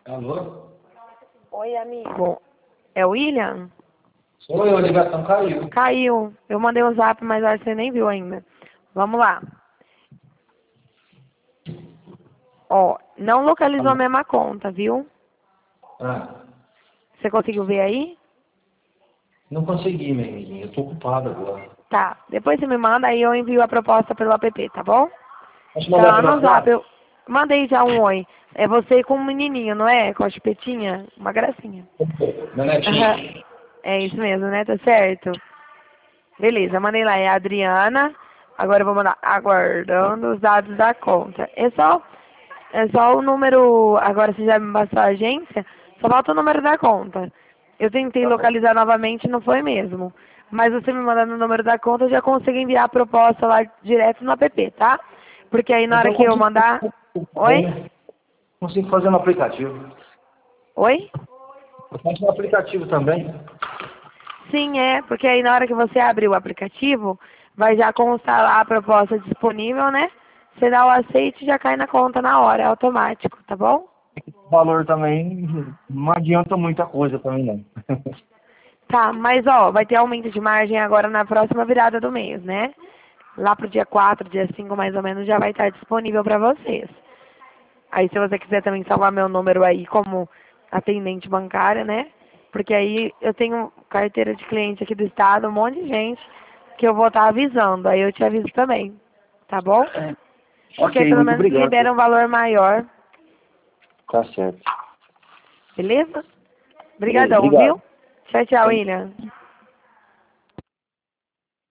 Alô? Oi, amigo. É o William? Sou eu, a ligação caiu. Caiu. Eu mandei o zap, mas acho que você nem viu ainda. Vamos lá. Ó, não localizou a mesma conta, viu? Ah, Você conseguiu ver aí? não consegui, minha amiguinha. Eu tô ocupado agora. Tá. Depois você me manda, aí eu envio a proposta pelo app, tá bom? Posso Tá mandar lá pelo no zap. WhatsApp? Eu mandei já um oi. É você com um menininho, não é? Com a chupetinha? Uma gracinha. Meu Aham. netinho. É isso mesmo, né? Tá certo? Beleza, mandei lá. É a Adriana. Agora eu vou mandar aguardando os dados da conta. É só o número. Agora você já me passou a agência. Só falta o número da conta. Eu tentei Tá bom. localizar novamente, não foi mesmo. Mas você me mandando o número da conta, eu já consigo enviar a proposta lá direto no app, tá? Porque aí na hora Então que eu consigo mandar. também, Oi? né? Consigo fazer no aplicativo. Oi? Eu faço no aplicativo também. Sim, é, porque aí na hora que você abrir o aplicativo, vai já constar lá a proposta disponível, né? Você dá o aceite e já cai na conta na hora, é automático, tá bom? O valor também não adianta muita coisa também, não. Tá, mas ó, vai ter aumento de margem agora na próxima virada do mês, né? Lá pro dia 4, dia 5 mais ou menos, já vai estar disponível para vocês. Aí se você quiser também salvar meu número aí como atendente bancária, né? Porque aí eu tenho carteira de cliente aqui do estado, um monte de gente que eu vou estar avisando. Aí eu te aviso também, tá bom? Porque aí Ok, pelo muito menos obrigado. libera um valor maior, Tá certo. beleza? Beleza, Obrigadão, viu? obrigado. Tchau, tchau, Tchau. William.